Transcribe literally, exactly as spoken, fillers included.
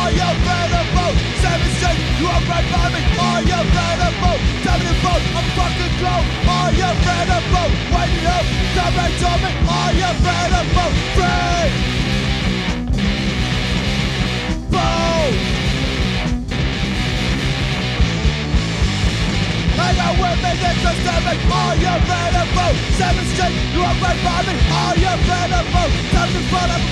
Are you ready to vote? Seven six, you are right by me. Are you ready to vote? Time to vote, I'm fucking close. Are you ready to vote? Wake me up, come back to me. Are you ready to vote? Free! Vote! Hang out with me, this is seven. Are you ready to vote? Seven six, you are right by me. Are you ready to vote? Time to vote, I'm